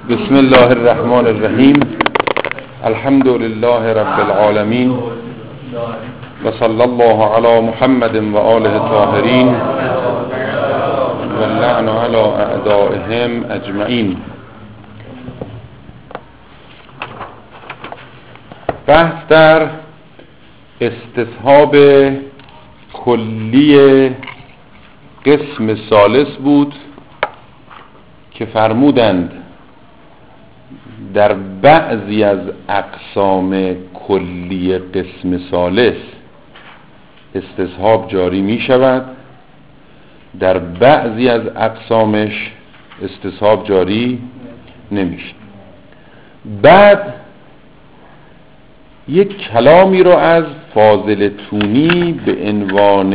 بسم الله الرحمن الرحیم. الحمد لله رب العالمین و صلی الله علی محمد و آله الطاهرین و اللعن علی اعدائهم اجمعین. بحث در استصحاب کلی قسم ثالث بود که فرمودند در بعضی از اقسام کلی قسم ثالث استصحاب جاری می شود، در بعضی از اقسامش استصحاب جاری نمیشه. بعد یک کلامی رو از فاضل تونی به عنوان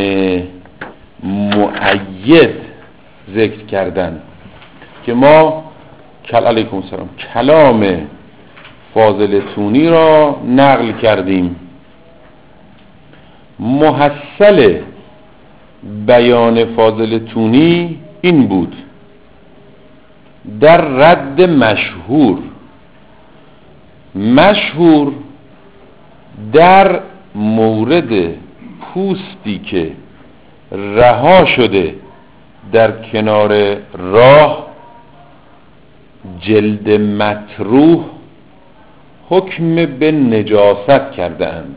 مؤید ذکر کردن که ما علیکم السلام کلام فاضل تونی را نقل کردیم. محصل بیان فاضل تونی این بود: در رد مشهور در مورد پوستی که رها شده در کنار راه، جلد مطروح، حکم به نجاست کرده اند.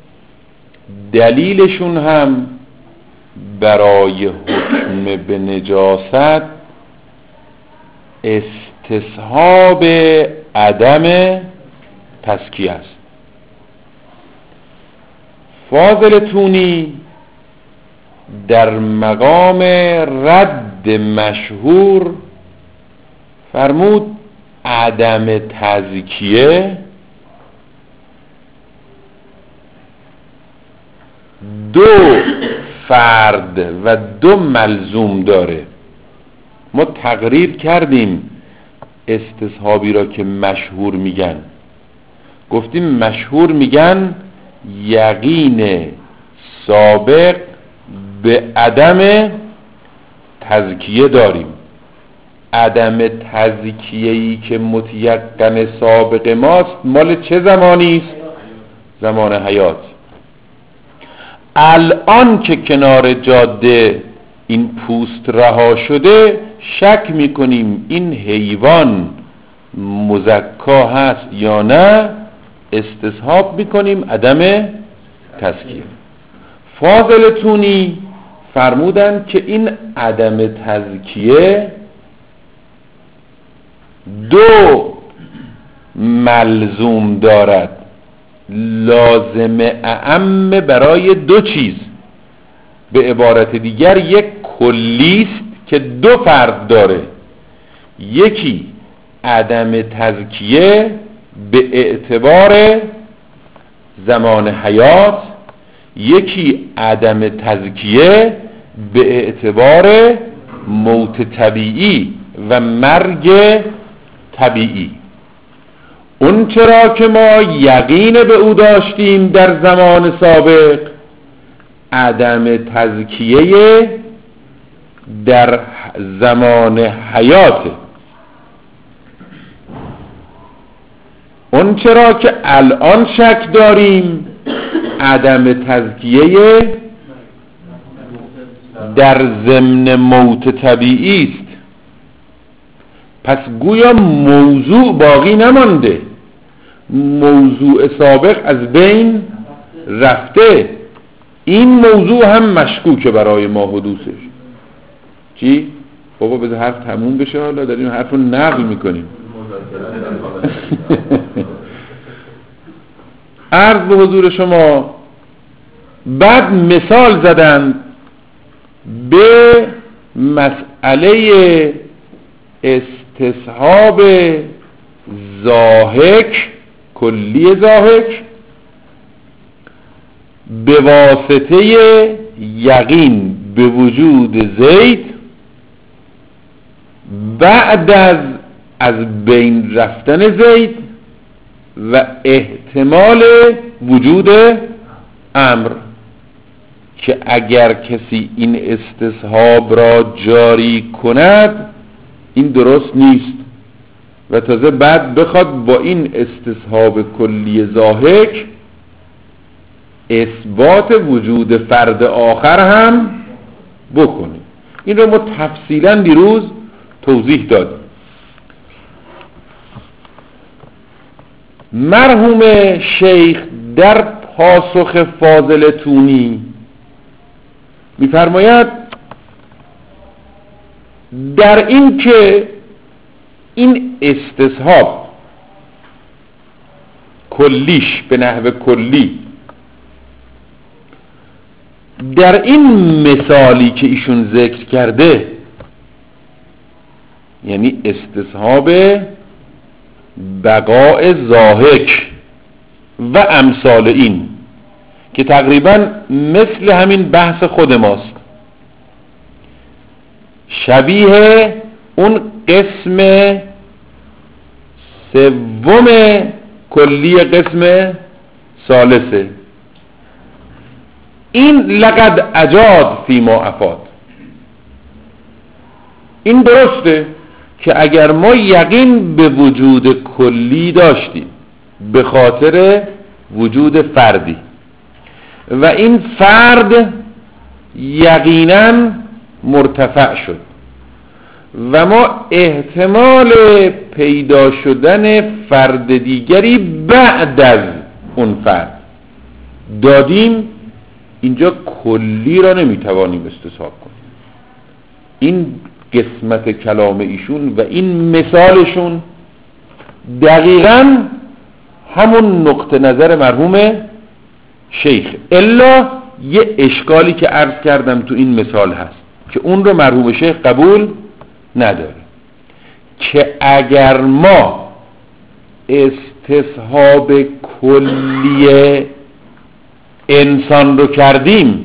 دلیلشون هم برای حکم به نجاست استصحاب عدم تزکیه است. فاضل تونی در مقام رد مشهور فرمود عدم تزکیه دو فرد و دو ملزوم داره. ما تقریر کردیم استصحابی را که مشهور میگن، گفتیم مشهور میگن یقین سابق به عدم تزکیه داریم. عدم تزکیه‌ای که متیقن سابق ماست مال چه زمانی است؟ زمان حیات. الان که کنار جاده این پوست رها شده، شک میکنیم این حیوان مزکا هست یا نه، استصحاب میکنیم عدم تزکیه. فاضل تونی فرمودن که این عدم تزکیه دو ملزوم دارد، لازم اعم برای دو چیز. به عبارت دیگر یک کلیست که دو فرد داره، یکی عدم تزکیه به اعتبار زمان حیات، یکی عدم تزکیه به اعتبار موت طبیعی و مرگ طبیعی. اون چرا که ما یقین به او داشتیم در زمان سابق، عدم تزکیه در زمان حیات. اون چرا که الان شک داریم، عدم تزکیه در ضمن موت طبیعی است. پس گویا موضوع باقی نمانده، موضوع سابق از بین رفته. این موضوع هم مشکوکه برای ما حدوثش. چی؟ بابا بذار حرف تموم بشه، حالا داریم حرف رو نقل میکنیم. عرض به حضور شما. بعد مثال زدن به مسئله استصحاب ضاحک، کلی ضاحک به واسطه یقین به وجود زید بعد از بین رفتن زید و احتمال وجود امر، که اگر کسی این استصحاب را جاری کند این درست نیست. و تازه بعد بخواد با این استصحاب کلی ضاحک اثبات وجود فرد آخر هم بکنه. این رو ما تفصیلا دیروز توضیح دادیم. مرحوم شیخ در پاسخ فاضل تونی می‌فرماید در این که این استصحاب کلیش به نحو کلی در این مثالی که ایشون ذکر کرده، یعنی استصحاب بقاء ضاحک و امثال این که تقریبا مثل همین بحث خود ماست، شبیه اون قسم سوم کلی قسم ثالثه. این لقد اجاد فیما افاد. این درسته که اگر ما یقین به وجود کلی داشتیم به خاطر وجود فردی و این فرد یقینا مرتفع شد و ما احتمال پیدا شدن فرد دیگری بعد از اون فرد دادیم، اینجا کلی را نمیتوانیم استصحاب کنیم. این قسمت کلام ایشون و این مثالشون دقیقاً همون نقطه نظر مرحوم شیخ، الا یه اشکالی که عرض کردم تو این مثال هست که اون رو مرحوم شیخ قبول نداره، که اگر ما استصحاب کلی انسان رو کردیم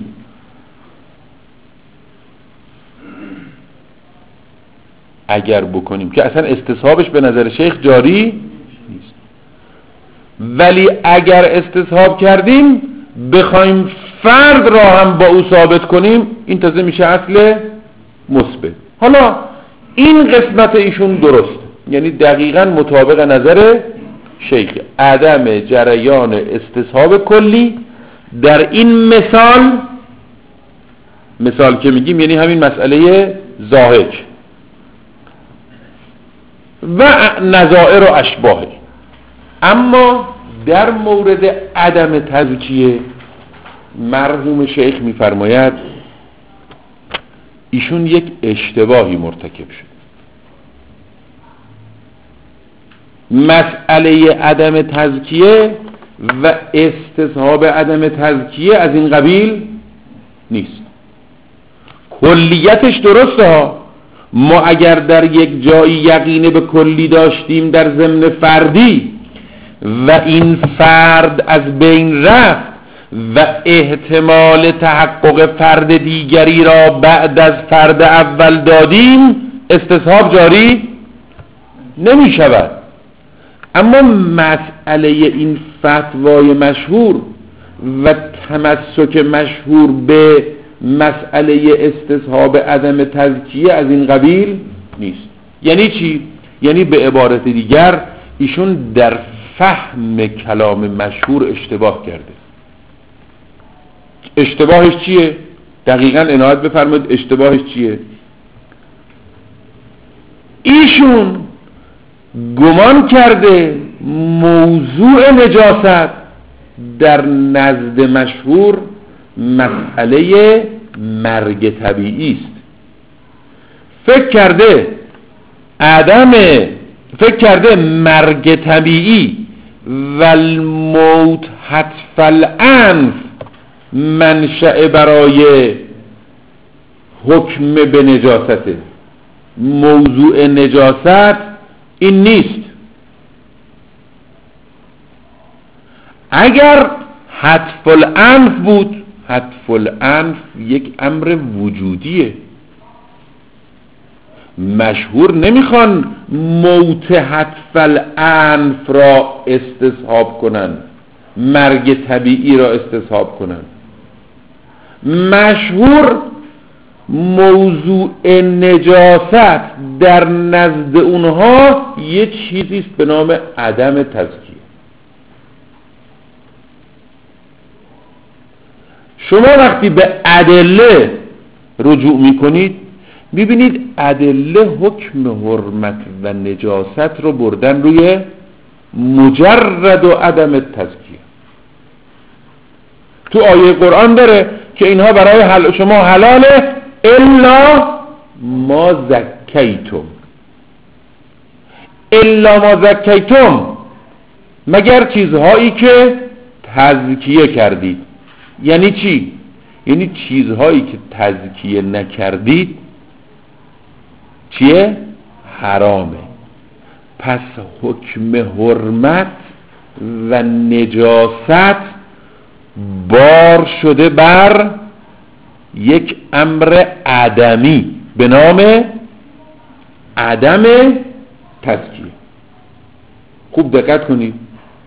اگر بکنیم که اصلا استصحابش به نظر شیخ جاری نیست، ولی اگر استصحاب کردیم بخوایم فرد را هم با او ثابت کنیم، این تازه میشه اصل مثبت. حالا این قسمت ایشون درست، یعنی دقیقاً مطابق نظر شیخ، عدم جریان استصحاب کلی در این مثال که میگیم، یعنی همین مسئله ضاحک و نظائر و اشباهه. اما در مورد عدم تزکیه مرحوم شیخ میفرماید ایشون یک اشتباهی مرتکب شد. مسئله عدم تزکیه و استصحاب عدم تزکیه از این قبیل نیست. کلیتش درسته ها، ما اگر در یک جایی یقین به کلی داشتیم در ضمن فردی و این فرد از بین رفت و احتمال تحقق فرد دیگری را بعد از فرد اول دادیم، استصحاب جاری نمی شود. اما مسئله این فتوای مشهور و تمسک مشهور به مسئله استصحاب عدم تزکیه از این قبیل نیست. یعنی چی؟ یعنی به عبارت دیگر ایشون در فهم کلام مشهور اشتباه کرده. اشتباهش چیه؟ دقیقاً عنایت بفرمایید اشتباهش چیه؟ ایشون گمان کرده موضوع نجاست در نزد مشهور مسئله مرگ طبیعی است. فکر کرده مرگ طبیعی و الموت حتف الانف منشأ برای حکم به نجاسته. موضوع نجاست این نیست. اگر حتف الانف بود، حتف الانف یک امر وجودیه. مشهور نمیخوان موت حتف الانف را استصحاب کنن، مرگ طبیعی را استصحاب کنن. مشهور موضوع نجاست در نزد اونها یه چیزیست به نام عدم تزکیه. شما وقتی به ادله رجوع میکنید میبینید ادله حکم حرمت و نجاست رو بردن روی مجرد و عدم تزکیه. تو آیه قرآن داره که اینها برای شما حلاله الا ما زکیتم، الا ما زکیتم، مگر چیزهایی که تزکیه کردید. یعنی چی؟ یعنی چیزهایی که تزکیه نکردید چیه؟ حرامه. پس حکم حرمت و نجاست بار شده بر یک امر عدمی به نام عدم تزکیه. خوب دقت کنید،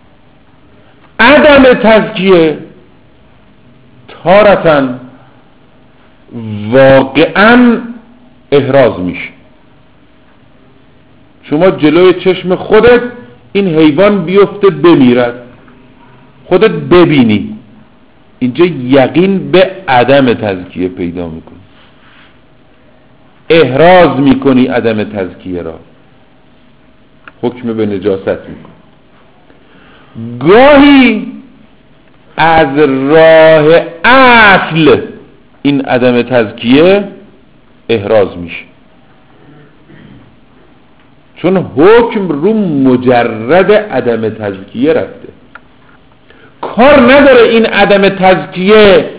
عدم تزکیه تارتاً واقعاً احراز میشه. شما جلوی چشم خودت این حیوان بیفته بمیرد، خودت ببینی، اینجا یقین به عدم تزکیه پیدا میکنی، احراز میکنی عدم تزکیه را، حکم به نجاست میکنی. گاهی از راه اصل این عدم تزکیه احراز میشه، چون حکم رو مجرد عدم تزکیه رفته. کار نداره این عدم تزکیه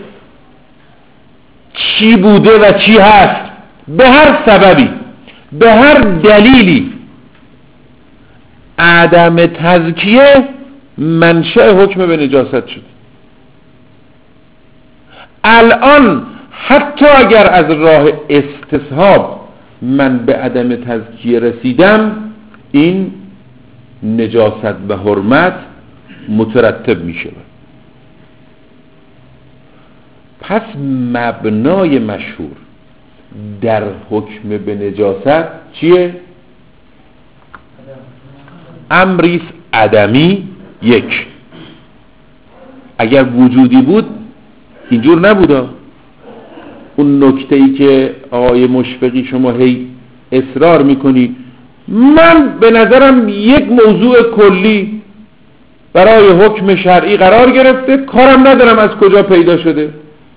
چی بوده و چی هست، به هر سببی، به هر دلیلی عدم تزکیه منشأ حکم به نجاست شد. الان حتی اگر از راه استصحاب من به عدم تزکیه رسیدم، این نجاست و حرمت مترتب می شود. پس مبنای مشهور در حکم به نجاست چیه؟ امریس عدمی. یک، اگر وجودی بود اینجور نبوده. اون نکته‌ای که آقای مشفقی شما هی اصرار میکنی، من به نظرم یک موضوع کلی برای حکم شرعی قرار گرفته، کارم ندارم از کجا پیدا شده.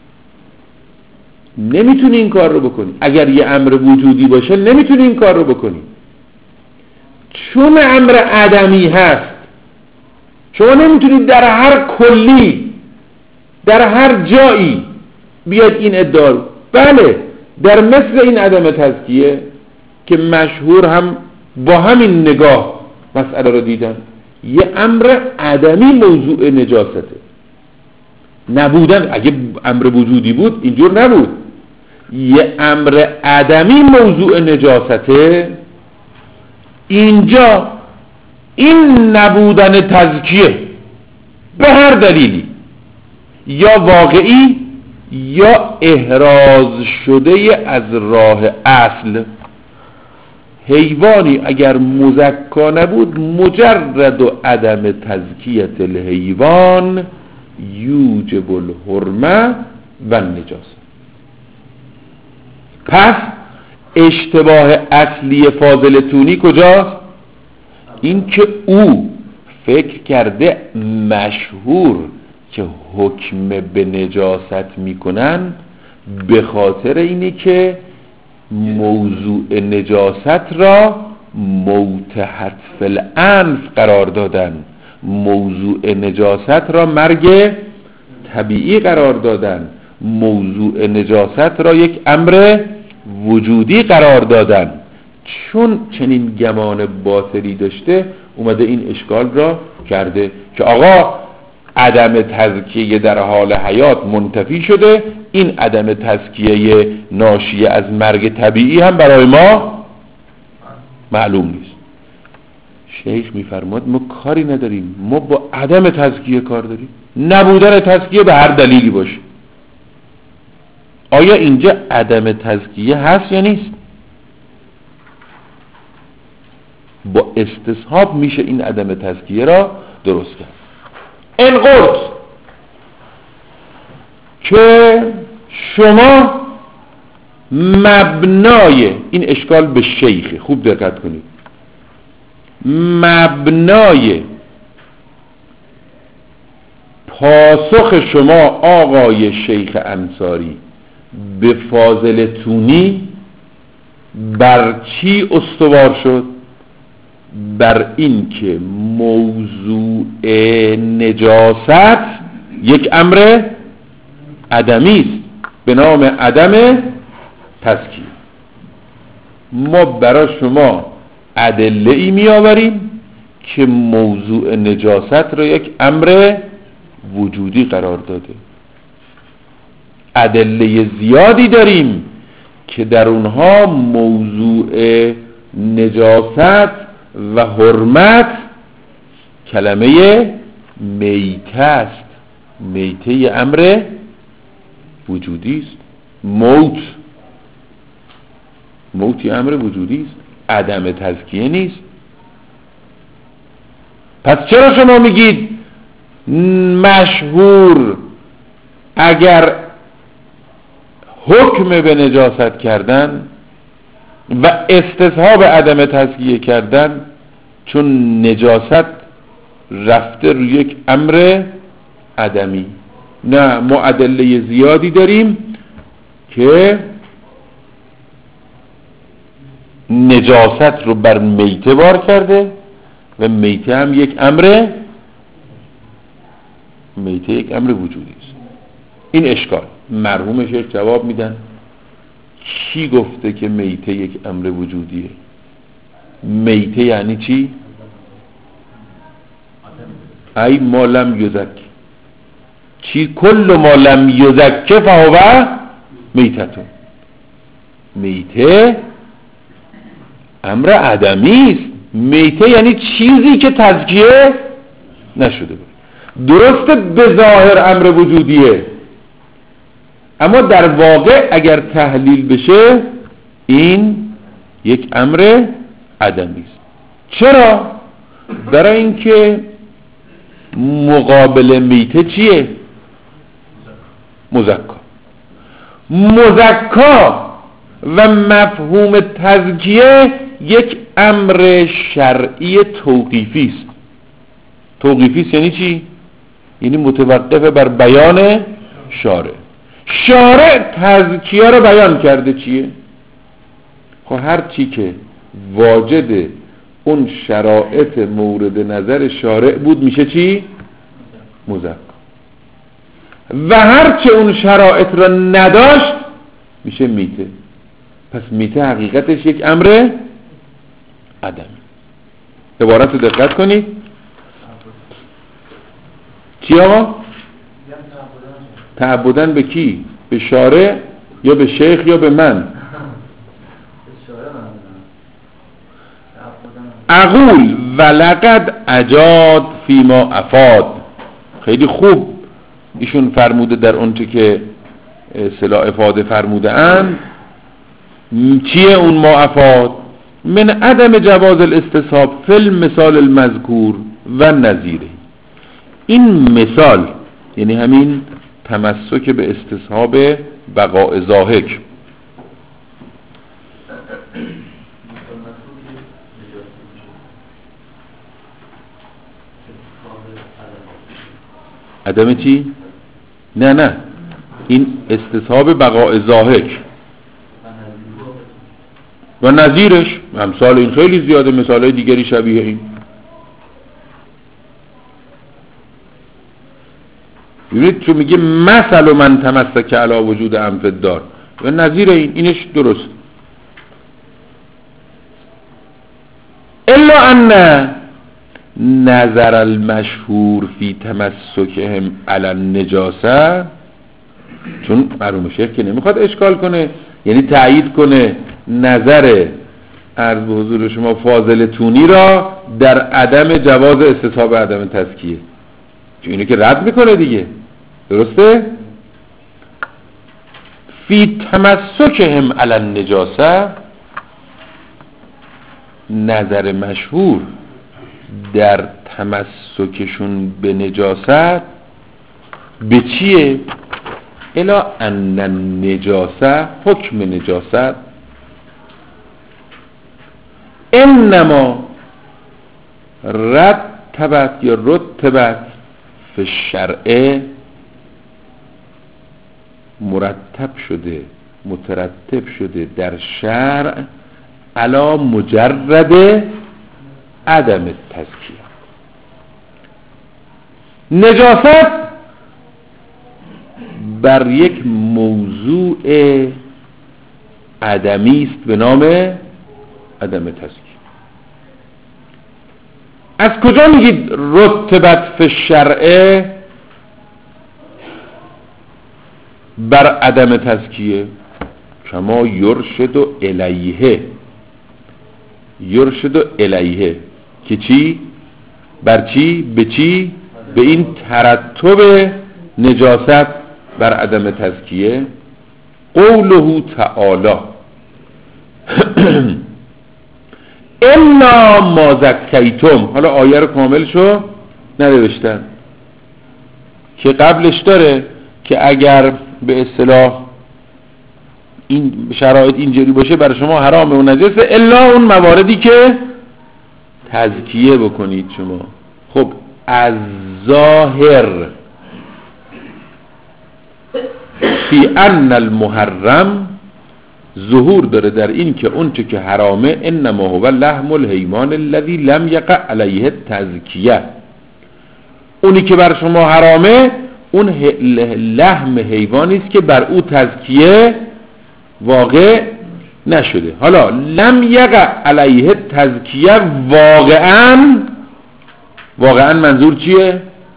نمیتونی این کار رو بکنی. اگر یه امر وجودی باشه نمیتونی این کار رو بکنی، چون امر عدمی هست. شما نمیتونید در هر کلی، در هر جایی بیاد این ادعا رو. بله، در مثل این عدم تزکیه که مشهور هم با همین نگاه مسئله رو دیدن، یه امر عدمی موضوع نجاسته. نبودن، اگه امر وجودی بود اینجور نبود. یه امر عدمی موضوع نجاسته، اینجا این نبودن تزکیه به هر دلیلی، یا واقعی یا احراز شده از راه اصل. حیوانی اگر مزکا نبود، مجرد و عدم تزکیت الحیوان یوجب الحرمه و النجاسه. پس اشتباه اصلی فاضلتونی کجاست؟ این که او فکر کرده مشهور که حکم به نجاست میکنن به خاطر اینی که موضوع نجاست را موت حتف الانف قرار دادن، موضوع نجاست را مرگ طبیعی قرار دادن، موضوع نجاست را یک امر وجودی قرار دادن. چون چنین گمان باطلی داشته، اومده این اشکال را کرده که آقا عدم تزکیه در حال حیات منتفی شده، این عدم تزکیه ناشی از مرگ طبیعی هم برای ما معلوم نیست. شیخ میفرماد ما کاری نداریم، ما با عدم تزکیه کار داریم، نبودن تزکیه به هر دلیلی باشه. آیا اینجا عدم تزکیه هست یا نیست؟ با استصحاب میشه این عدم تزکیه را درست کرد. این قلت که شما مبنای این اشکال به شیخه، خوب دقت کنید، مبنای پاسخ شما آقای شیخ انصاری به فاضل تونی بر چی استوار شد؟ بر این که موضوع نجاست یک امر عدمی است به نام عدم تزکیه. ما برای شما ادله ای می آوریم که موضوع نجاست را یک امر وجودی قرار داده. ادله زیادی داریم که در اونها موضوع نجاست و حرمت کلمه میته است. میته امر وجودی است. موت امر وجودی است، عدم تزکیه نیست. پس چرا شما میگید مشهور اگر حکم به نجاست کردن و استصحاب عدم تزکیه کردن چون نجاست رفته روی یک امر عدمی؟ نه، ما ادله زیادی داریم که نجاست رو بر میته بار کرده و میته هم یک امر وجودی است. این اشکال مرحوم شیخ جواب میدن کی گفته که میته یک امر وجودیه؟ میته یعنی چی؟ ای ما لم یزک، چی؟ کل ما لم یزک فهو میتتون. میته امر عدمی است. میته یعنی چیزی که تزکیه نشده بود. درسته به ظاهر امر وجودیه، اما در واقع اگر تحلیل بشه این یک امر عدمی است. چرا؟ برای اینکه مقابل میته چیه؟ مزکا و مفهوم تزکیه یک امر شرعی توقیفی است. توقیفی است یعنی چی؟ یعنی متوقف بر بیان شارع تزکیه رو بیان کرده. چیه؟ خب هر چی که واجد اون شرایط مورد نظر شارع بود میشه چی؟ مزکا. و هر چه اون شرایط را نداشت میشه میته. پس میته حقیقتش یک امر عدمی. عبارت رو دقت کنید. چی آقا؟ تعبدن به کی؟ به شارع یا به شیخ یا به من؟ اقول ولقد اجاد فیما افاد. خیلی خوب ایشون فرموده در اونچه که اصطلاح افاده فرموده اند. چیه اون ما افاد؟ من عدم جواز الاستصحاب فی المثال المذکور و نظیره. این مثال یعنی همین تمسک به استصحاب بقاء ضاحک، عدم چی؟ نه این استصحاب بقاء ضاحک و نظیرش. امثال این خیلی زیاده، مثالهای دیگری شبیه این. ببینید چون میگه مثل من تمسک علی وجود انف الدار و نظیر اینش درست. الا ان نظر المشهور فی تمسکهم علی النجاسه، چون مرحوم شیخ که نمیخواد اشکال کنه، یعنی تأیید کنه نظر عرض به حضور شما فاضل تونی را در عدم جواز استصحاب عدم تزکیه، چون اینو که رد میکنه دیگه. درسته؟ فی تمسکهم علی النجاسه، نظر مشهور در تمسکشون به نجاست به چیه؟ الا ان النجاسه، حکم نجاست انما رتبت یا رتبت فی الشرع، مرتب شده مترتب شده در شرع علی مجرد عدم التزکیه. نجاست بر یک موضوع عدمی است به نام عدم تزکیه. از کجا میگید رتبت فی الشرع بر عدم تزکیه؟ کما یرشد الیه، یرشد الیه که چی؟ بر چی؟ به چی؟ به این ترتب نجاست بر عدم تزکیه. قوله تعالی الا ما زکیتم. حالا آیه رو کامل شو ننوشتن که قبلش داره که اگر به اصطلاح این شرایط اینجوری باشه برای شما حرامه و نجسه الا اون مواردی که تزکیه بکنید شما. خب از ظاهر فی ان المحرم ظهور داره در این که اون چه که حرامه انما هو لحم الحیوان الذی لم یقع علیه تزکیه، اونی که بر شما حرامه اون لحم حیوانی است که بر او تزکیه واقع نشده. حالا لم یقع علیه تزکیه واقعا منظور چیه؟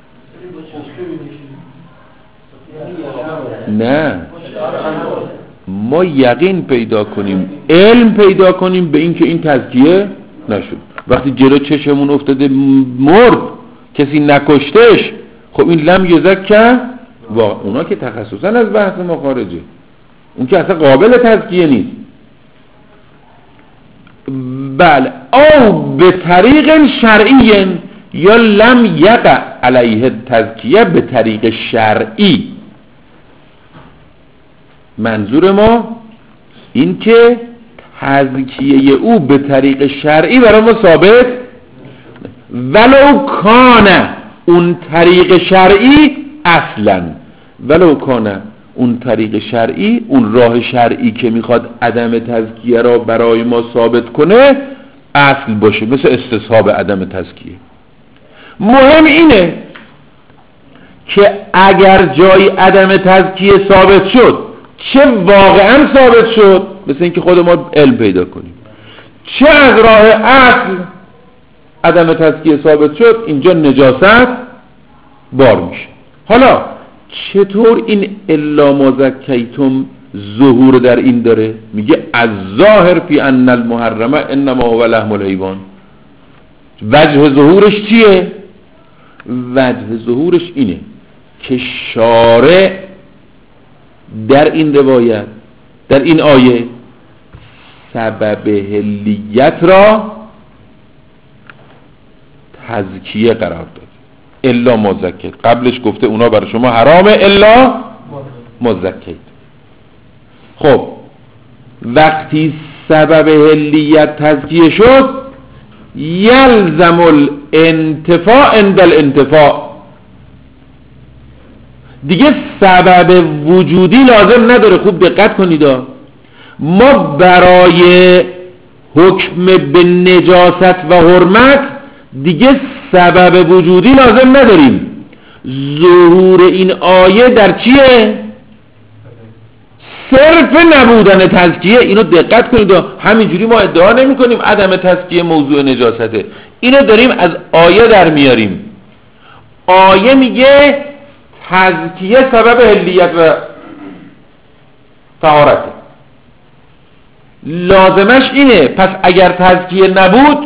نه، ما یقین پیدا کنیم، علم پیدا کنیم به این که این تزکیه نشد. وقتی جلو چشمون افتاده مرد کسی نکشتش، خب این لم یزکه اونا که تخصصا از بحث ما خارجه، اون که اصلا قابل تزکیه نیست. بله، او به طریق شرعی یا لم یقع علیه تزکیه به طریق شرعی. منظور ما این که تزکیه او به طریق شرعی برای ما ثابت، ولو کانه اون طریق شرعی اصلا، ولو کانه اون طریق شرعی، اون راه شرعی که میخواد عدم تزکیه را برای ما ثابت کنه اصل باشه، مثل استصحاب عدم تزکیه. مهم اینه که اگر جای عدم تزکیه ثابت شد، چه واقعا ثابت شد مثل اینکه خود ما علم پیدا کنیم، چه از راه اصل عدم تزکیه ثابت شد، اینجا نجاست بار میشه. حالا چطور این الا ما زکیتم ظهور در این داره؟ میگه از ظاهر فی ان المحرمه انما هو لحم الحیوان. وجه ظهورش چیه؟ وجه ظهورش اینه که شارع در این روایت، در این آیه، سبب حلیت را تزکیه قرار داد. الا ما زکیت، قبلش گفته اونا برای شما حرامه الا ما زکیت. خب وقتی سبب حلیت تزکیه شد، یلزم الانتفاع عند الانتفاع، دیگه سبب وجودی لازم نداره. خوب دقت کنید، ما برای حکم به نجاست و حرمت دیگه سبب وجودی لازم نداریم. ظهور این آیه در چیه؟ صرف نبودن تزکیه. اینو دقت کنید، همینجوری ما ادعا نمی کنیم عدم تزکیه موضوع نجاسته، اینو داریم از آیه در میاریم. آیه میگه تزکیه سبب حلیت و طهارته، لازمش اینه. پس اگر تزکیه نبود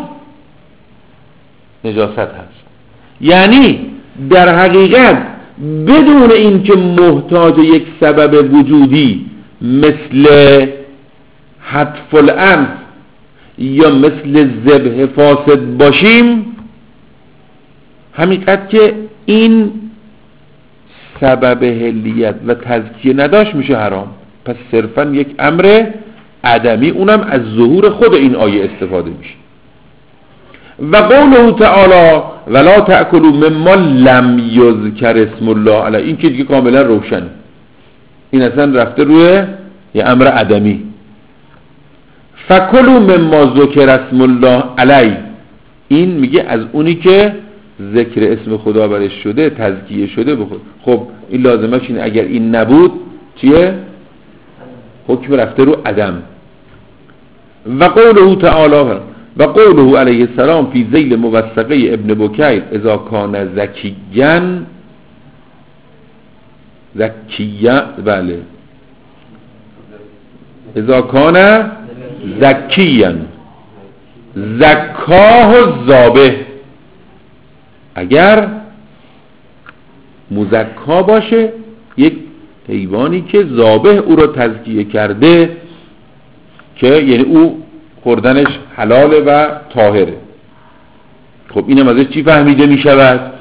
نجاست هست. یعنی در حقیقت بدون این که محتاج یک سبب وجودی مثل حتف الانف یا مثل ذبح فاسد باشیم، همینقدر که این سبب حلیت و تزکیه نداشت میشه حرام. پس صرفا یک امر عدمی، اونم از ظهور خود این آیه استفاده میشه. و قوله تعالی ولا تأکلوا مما لم یذکر اسم الله علیه، این که دیگه کاملا روشن، این اصلا رفته روی یه امر عدمی. فکلوا مما ذکر اسم الله علیه، این میگه از اونی که ذکر اسم خدا برش شده، تزکیه شده بخور. خب این لازمش اینه اگر این نبود چیه؟ حکم رفته رو عدم. و قوله تعالی و قوله علیه السلام فی ذیل موثقه ابن بکیر اذا کان زکیا، بله، اذا کان زکیا زکاه الذابح، اگر مزکا باشه، یک حیوانی که ذابح او را تزکیه کرده، که یعنی او خوردنش حلاله و طاهره. خب اینم ازش چی فهمیده می شود؟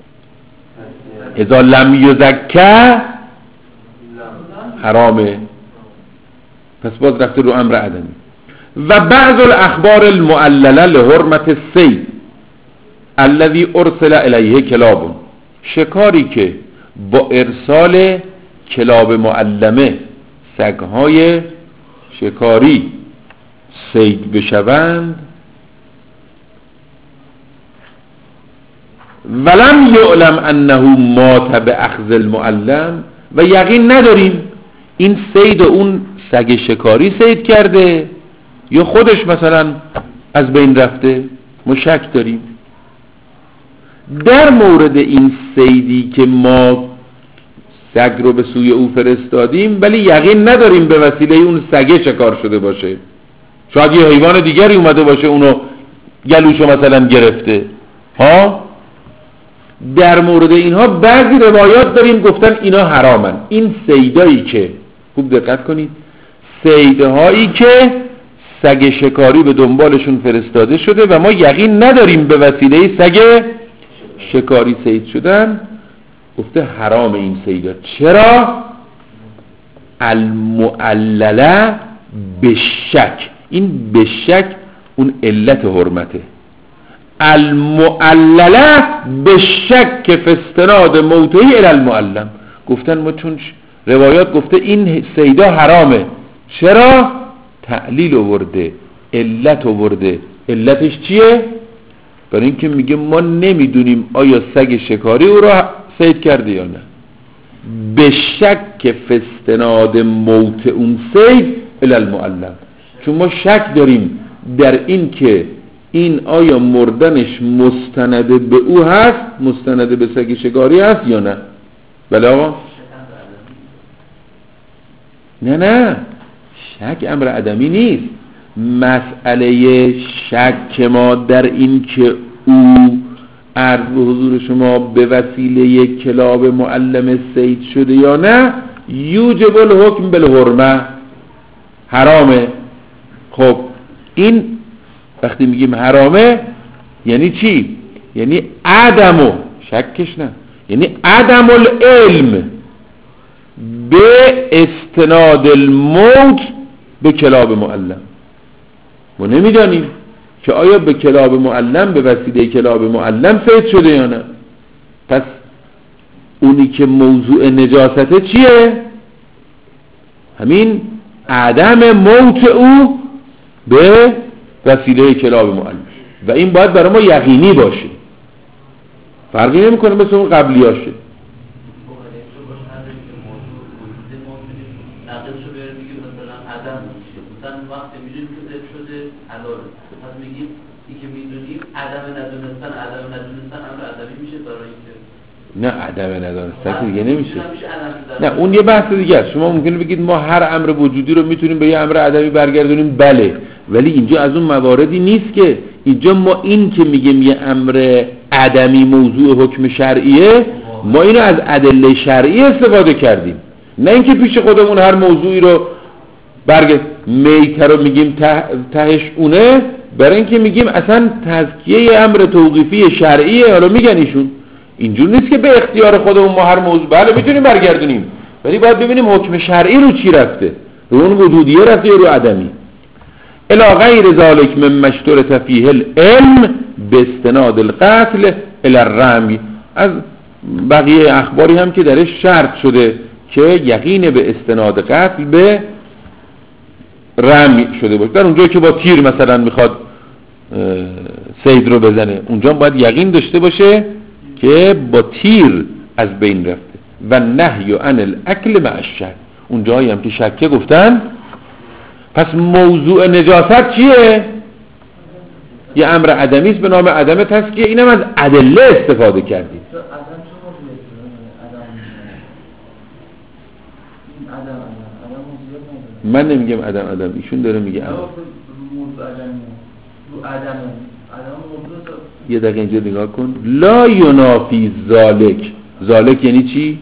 اذا لم یزکه حرامه. پس باز رفته رو امر عدمی. و بعض الاخبار المعلله لحرمت الصید الذي ارسل الیه کلاب، شکاری که با ارسال کلاب معلمه، سگهای شکاری صید بشوند، ولم یعلم انه مات باخذ المعلم، و یقین نداریم این صید اون سگ شکاری صید کرده یا خودش مثلا از بین رفته، ما شک داریم. در مورد این صیدی که ما سگ رو به سوی او فرستادیم ولی یقین نداریم به وسیله اون سگه شکار شده باشه، شاید یه حیوان دیگری اومده باشه اونو گلوشو مثلا گرفته ها. در مورد اینها بعضی روایات داریم گفتن اینا حرامن. این صیدایی که، خوب دقت کنید، صیدهایی که سگ شکاری به دنبالشون فرستاده شده و ما یقین نداریم به وسیله سگ شکاری صید شدن، گفته حرام این صیدا. چرا؟ المعلله بشک، این بشک اون علت حرمته. المعلله بشک فاستناد موتهی الی المعلم، گفتن ما چون روایات گفته این صیدا حرامه، چرا؟ تعلیل آورده، علت آورده. علتش چیه؟ برای اینکه میگه ما نمیدونیم آیا سگ شکاری او را صید کرده یا نه. به شک فاستناد موت اون صید الی المعلم، چون ما شک داریم در این که این آیا مردنش مستند به او هست، مستند به سگ شکاری هست یا نه. بله آقا؟ نه شک امر عدمی نیست. مسئله شک ما در این که او عرض به حضور شما به وسیله یک کلاب معلم صید شده یا نه، یوجب الحکم بالحرمه، حرامه. خب این وقتی میگیم حرامه یعنی چی؟ یعنی عدمو، شکش نه، یعنی عدم العلم به استناد الموت به کلاب معلم. ما نمیدانیم که آیا به کلاب معلم، به وسیله کلاب معلم صید شده یا نه. پس اونی که موضوع نجاسته چیه؟ همین عدم موت او به وسیله کلاب معلم، و این باید برای ما یقینی باشه، فرقی نمیکنه مثل اون قبلیاشه. نه عدم ندانستن دیگه نمیشه. نه اون یه بحث دیگه است. شما ممکنه بگید ما هر امر وجودی رو میتونیم به یه امر عدمی برگردونیم، بله، ولی اینجا از اون مواردی نیست که اینجا ما این که میگیم یه امر عدمی موضوع حکم شرعیه، ما اینو از ادله شرعی استفاده کردیم. نه اینکه پیش خودمون هر موضوعی رو برگ میته رو میگیم تهش اونه، برای اینکه میگیم اصلا تزکیه امر توقیفی شرعیه. حالا میگن ایشون اینجور نیست که به اختیار خودمون ما هر موضوع بله میتونیم برگردونیم، ولی باید ببینیم حکم شرعی رو چی رفته، رو اون وجودیه رفته یا رو عدمی. الی غیر ذالک مما اشترط فیه العلم باستناد القتل الی الرمی. از بقیه اخباری هم که درش شرط شده که یقین به استناد قتل به رمی شده باشه. در اونجایی که با تیر مثلا میخواد صید رو بزنه، اونجا باید یقین داشته باشه که با تیر از بین رفته. و نهی عن الاکل مع الشک، اونجایی هم که شکه گفتن. پس موضوع نجاست چیه؟ یه امر عدمی است به نام عدم تزکیه. اینم از ادله استفاده کردیم. من نمیگم عدم، ایشون داره میگه عدم. یه دقیقه اینجا نگاه کن. لا ینافی ذالک. ذالک یعنی چی؟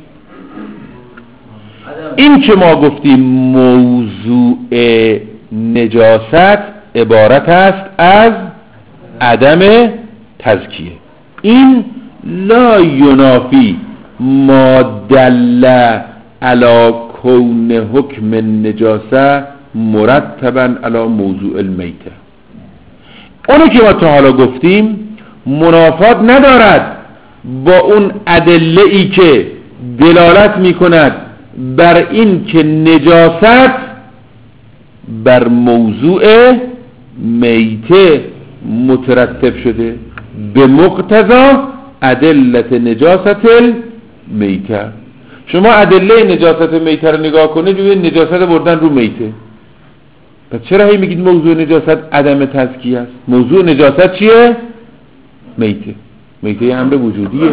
این که ما گفتیم موضوع نجاست عبارت است از عدم تزکیه. این لا ینافی ما دل علی کون حکم نجاسه مرتبا علی موضوع المیته. اونو که ما تا حالا گفتیم منافات ندارد با اون ادله ای که دلالت میکند بر این که نجاست بر موضوع میته مترتب شده به مقتضا ادلت نجاست المیته. شما ادله نجاست میته رو نگاه کنید، ببینید نجاست بردن رو میته. پس چرا هی میگید موضوع نجاست عدم تزکیه است؟ موضوع نجاست چیه؟ میته. میته امر وجودیه.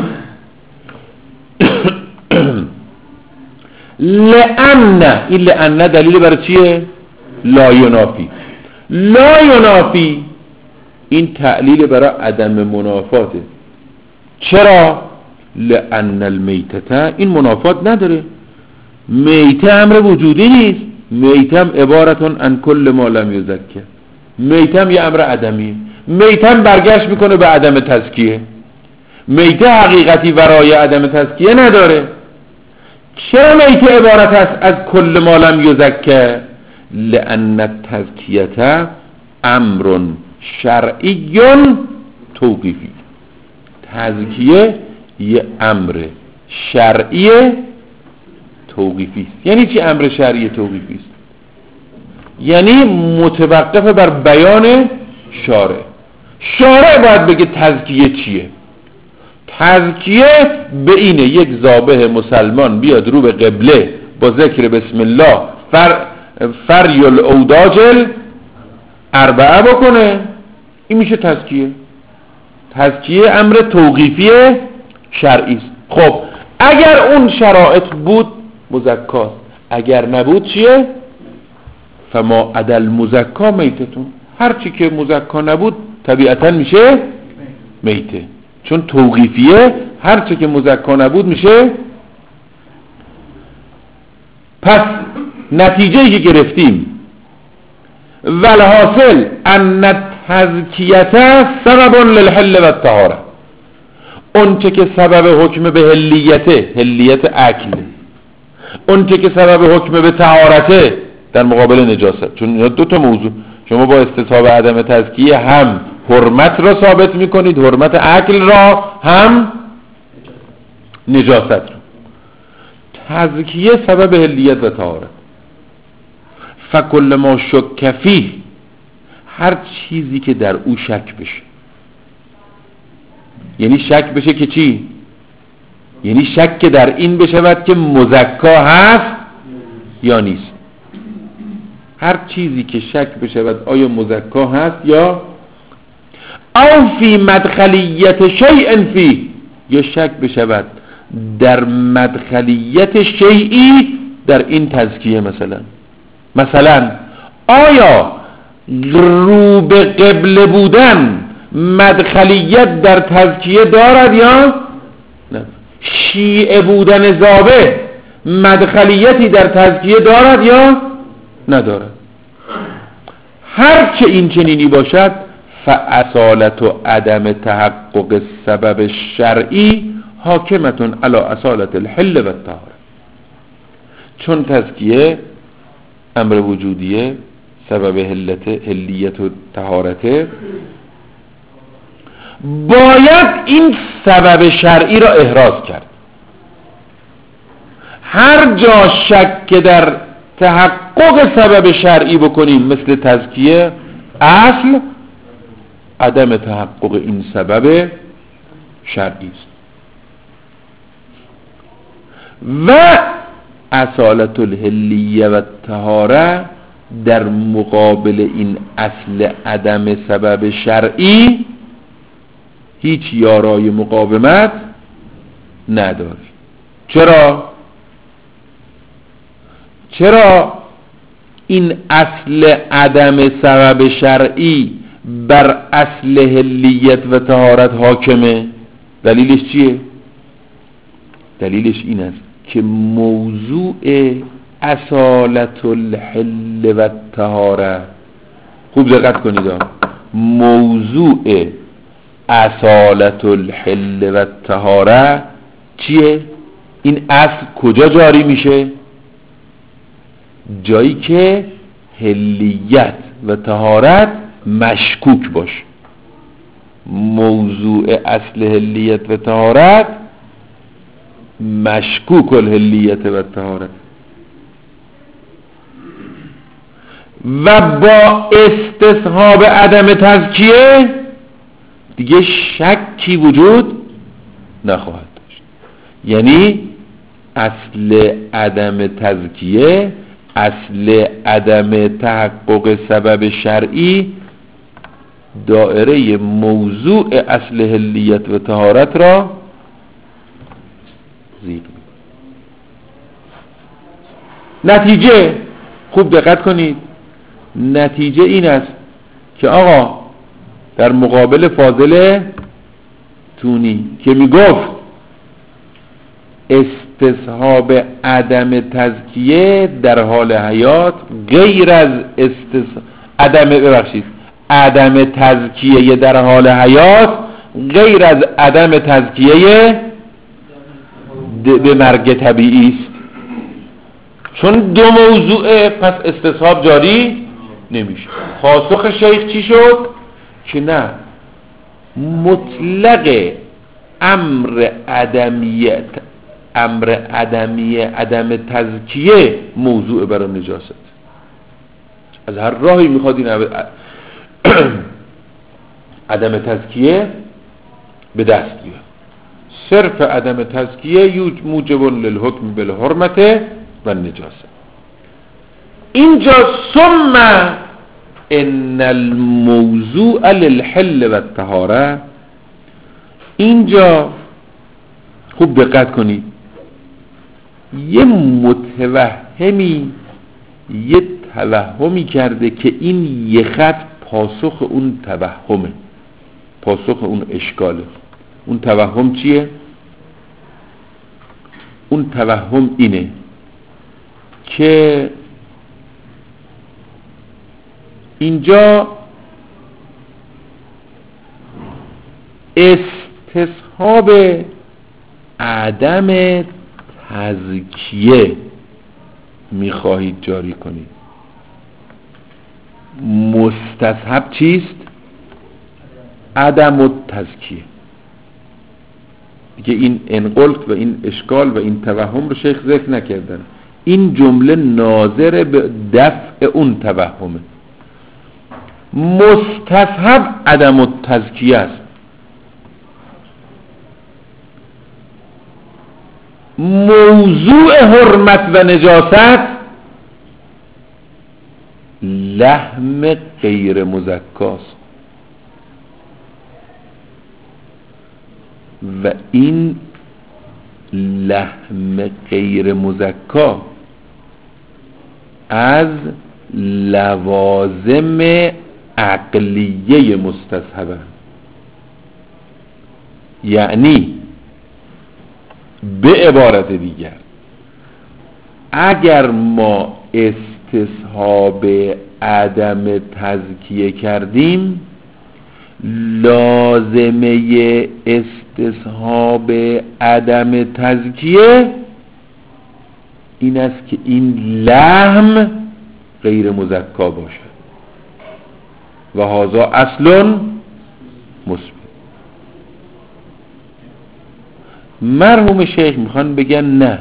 لأن، این لأن دلیل برای چیه؟ لا ینافی. لا ینافی این تعلیل برای عدم منافاته. چرا؟ لأن المیتة این منافات نداره. میته امر وجودی نیست، میتم عبارتون عن کل ما لم یزکه. میتم یه امر عدمی، میتم برگشت میکنه به عدم تزکیه. میته حقیقتی ورای عدم تزکیه نداره. چرا میته عبارت است از کل ما لم یزکه؟ لأن التزکیه امر شرعی توقیفی. تزکیه یه امر شرعی توقیفی است. یعنی چی امر شرعی توقیفی است؟ یعنی متوقف بر بیان شارع. شارع باید بگه تزکیه چیه. تزکیه به اینه یک ذابح مسلمان بیاد رو به قبله با ذکر بسم الله فری الاوداج اربعه بکنه، این میشه تزکیه. تزکیه امر توقیفی شرعی است. خب اگر اون شرایط بود مزکاست، اگر نبود چیه؟ فما عدل مزکا میتتون. هرچی که مزکا نبود طبیعتا میشه میته، چون توقیفیه. هرچی که مزکا نبود میشه. پس نتیجه‌ای که گرفتیم والحاصل ان التزکیه سبب للحل و الطهاره. اون چه که سبب حکم به حلیت اکل، اون چه که سبب حکم به طهارته در مقابل نجاست. چون دو تا موضوع، شما با استصحاب عدم تزکیه هم حرمت را ثابت میکنید، حرمت اکل را، هم نجاست را. تزکیه سبب حلیت و طهارت. فکل ما شک فیه، هر چیزی که در او شک بشه. یعنی شک بشه که چی؟ یعنی شک که در این بشود که مزکا هست یا نیست. هر چیزی که شک بشود آیا مزکا هست یا او فی مدخلیت شیء فی، یا شک بشود در مدخلیت شیئی در این تزکیه. مثلا آیا رو به قبله بودن مدخلیت در تزکیه دارد یا نه؟ شیعه بودن ذابح مدخلیتی در تزکیه دارد یا ندارد. هر چه این چنینی باشد فاصالت و عدم تحقق سبب شرعی حاکمتون علی اصالت الحل و الطهاره. چون تزکیه امر وجودیه، سبب حلیت و طهارته، باید این سبب شرعی را احراز کرد. هر جا شک در تحقق سبب شرعی بکنیم مثل تزکیه، اصل عدم تحقق این سبب شرعی است. و اصالت الحلیه و الطهاره در مقابل این اصل عدم سبب شرعی هیچ یارای مقاومت نداره. چرا این اصل عدم سبب شرعی بر اصل حلیت و طهارت حاکمه؟ دلیلش چیه؟ دلیلش این است که موضوع اصالت الحل و طهاره، خوب دقت کنید، موضوع اصالت الحل و طهاره چیه؟ این اصل کجا جاری میشه؟ جایی که حلیت و طهارت مشکوک باشه. موضوع اصل حلیت و طهارت مشکوک الحلیت و طهارت و با استصحاب عدم تزکیه دیگه شکی وجود نخواهد داشت. یعنی اصل عدم تزکیه، اصل عدم تحقق سبب شرعی دائره موضوع اصل حلیت و طهارت را زیر می‌کنه. نتیجه، خوب دقت کنید، نتیجه این است که آقا در مقابل فاضل تونی که میگفت استصحاب عدم تزکیه در حال حیات غیر از عدم تزکیه در حال حیات غیر از عدم تزکیه به مرگ طبیعی است. چون دو موضوع، پس استصحاب جاری نمیشه. پاسخ شیخ چی شد؟ که نه، مطلق امر عدمیه عدم تزکیه موضوع برای نجاست. از هر راهی میخواد این عدم تزکیه به دست بیاد. صرف عدم تزکیه موجب للحکم بالحرمت و نجاست. اینجا ثم ان الموضوع للحل و الطهاره، اینجا خوب دقت کنید، یه متوهمی یه توهمی کرده که این یه خط پاسخ اون توهمه، پاسخ اون اشکاله. اون توهم چیه؟ اون توهم اینه که اینجا استصحاب عدم تزکیه میخواهید جاری کنید. مستصحب چیست؟ عدم التزکیه. دیگه این انقلت و این اشکال و این توهم رو شیخ ذکر نکردن. این جمله ناظر به دفع اون توهمه. مستصحب عدم التزکیه است. موضوع حرمت و نجاست لحم غیر مزکاست و این لحم غیر مزکا از لوازم عقلیه مستصحبه. یعنی به عبارت دیگر اگر ما استصحاب عدم تزکیه کردیم، لازمه استصحاب عدم تزکیه این است که این لحم غیر مزکا باشد و هذا اصل مثبت. مرحوم شیخ میخوان بگن نه،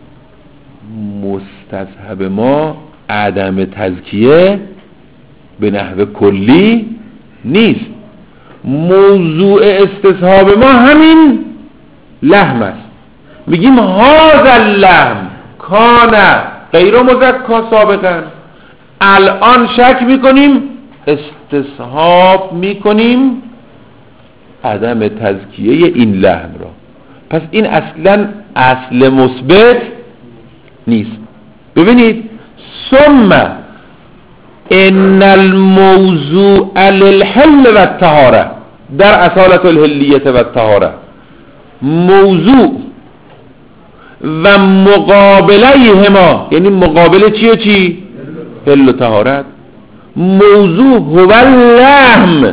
مستصحب ما عدم تزکیه به نحو کلی نیست. موضوع استصحاب ما همین لحم است. میگیم هذا اللحم کان غیر مزکا سابقا، الان شک میکنیم، استصحاب میکنیم عدم تزکیه این لحم را. پس این اصلا اصل مثبت نیست. ببینید ثم ان الموضوع للحل و الطهاره، در اصالت الحلیت و الطهاره موضوع و مقابلهما، یعنی مقابله چی و چی؟ حل و طهارت. موضوع هو اللحم،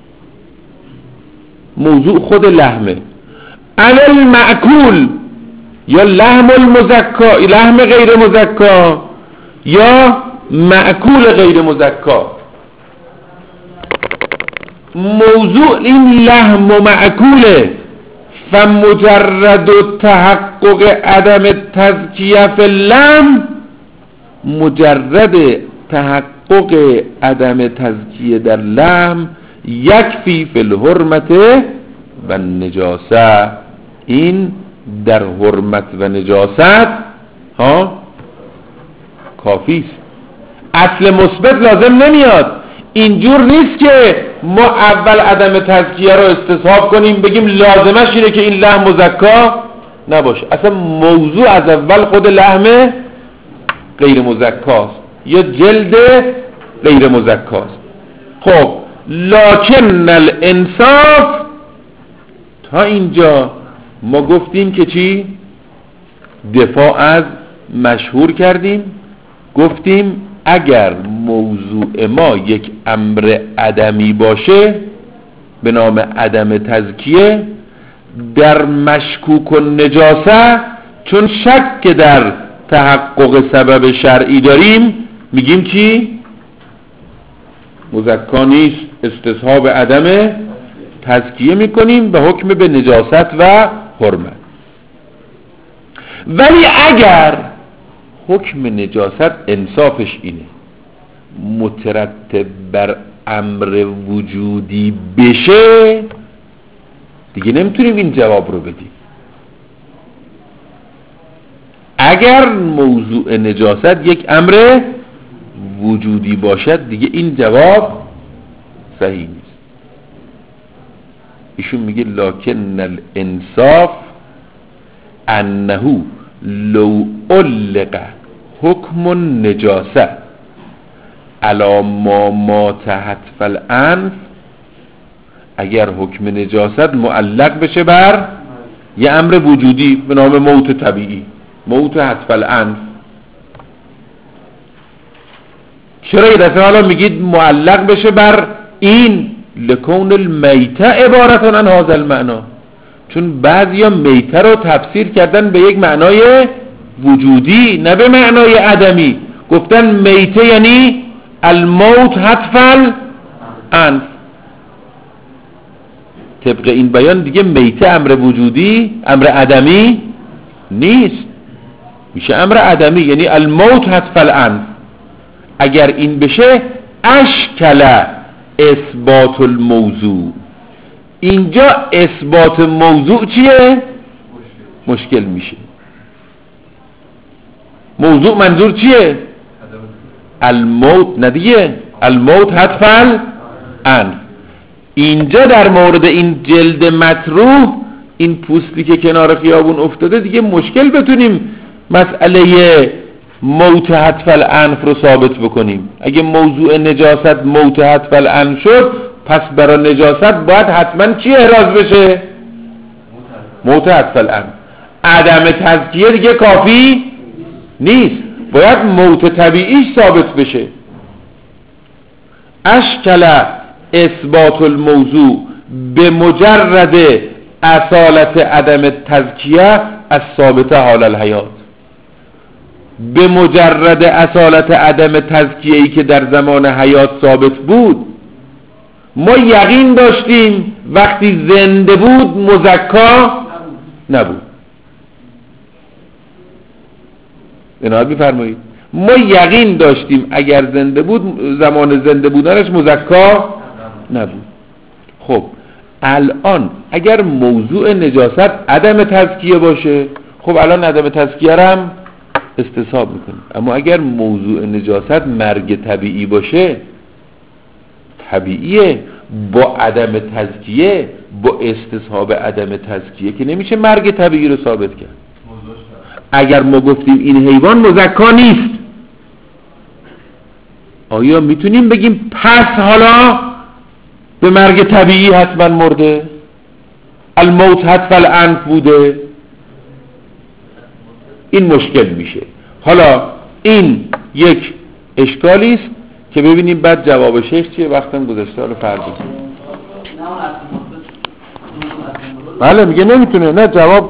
موضوع خود لحمه. المأکول یا لحم المزکا، لحم غیر مزکا یا مأکول غیر مزکا. موضوع این لحم و مأکوله، فمجرد تحقق عدم تزکیه فی اللحم، مجرد تحقق عدم تزکیه در لحم یکفی فی الحرمت و نجاسه، این در حرمت و نجاست کافی است. اصل مثبت لازم نمیاد. اینجور نیست که ما اول عدم تزکیه رو استصحاب کنیم بگیم لازمش اینه که این لحم مزکا نباشه. اصلا موضوع از اول خود لحم غیر مزکاست یا جلد غیر مزکاست. خب لکن الانصاف، تا اینجا ما گفتیم که چی؟ دفاع از مشهور کردیم. گفتیم اگر موضوع ما یک امر عدمی باشه به نام عدم تزکیه، در مشکوک و نجاسه چون شک در تحقق سبب شرعی داریم میگیم چی؟ مزکا نیست، استصحاب عدم تزکیه میکنیم به حکم به نجاست و حرمت. ولی اگر حکم نجاست انصافش اینه مترتب بر امر وجودی بشه، دیگه نمیتونیم این جواب رو بدیم. اگر موضوع نجاست یک امر وجودی باشد دیگه این جواب صحیح نیست. ایشون میگه لکن الانصاف انه لو علق حکم النجاسه علی ما مات حتف الانف، اگر حکم نجاست معلق بشه بر یه امر وجودی به نام موت طبیعی، موت حتف الانف، چرا یه دفعه حالا میگید معلق بشه بر این؟ لکون المیته عبارتون عن هذا المعنا، چون بعضیا میته رو تفسیر کردن به یک معنای وجودی نه به معنای عدمی. گفتن میته یعنی الموت حتف الانف. طبق این بیان دیگه میته امر وجودی امر عدمی نیست، میشه امر عدمی یعنی الموت حتف الانف. اگر این بشه اشکل اثبات الموضوع، اینجا اثبات موضوع چیه؟ مشکل میشه. موضوع منظور چیه؟ الموت، نه دیگه الموت حتف الانف. اینجا در مورد این جلد مطروح، این پوستی که کنار خیابون افتاده، دیگه مشکل بتونیم مسئله موت حتف الانف رو ثابت بکنیم. اگه موضوع نجاست موت حتف الانف شد، پس برای نجاست باید حتما چی احراز بشه؟ موت حتف الانف. عدم تزکیه دیگه کافی نیست. باید موت طبیعیش ثابت بشه. اشکل اثبات الموضوع به مجرد اصالت عدم تزکیه از ثابته حال الحیات، به مجرد اصالت عدم تزکیه‌ای که در زمان حیات ثابت بود، ما یقین داشتیم وقتی زنده بود مزکا نبود. عنایت می‌فرمایید. ما یقین داشتیم اگر زنده بود زمان زنده بودنش مزکا نبود. خب الان اگر موضوع نجاست عدم تزکیه باشه، خب الان عدم تزکیه هم استصحاب میکنیم. اما اگر موضوع نجاست مرگ طبیعی باشه، طبیعیه با عدم تزکیه، با استصحاب عدم تزکیه که نمیشه مرگ طبیعی رو ثابت کرد. اگر ما گفتیم این حیوان مزکا نیست، آیا میتونیم بگیم پس حالا به مرگ طبیعی حتما مرده؟ الموت حتف الانف بوده؟ این مشکل میشه. حالا این یک اشکالی است که ببینیم بعد جواب شیخ چیه. وقتم گذشته، حالا فردا. بله میگه نمیتونه، نه جواب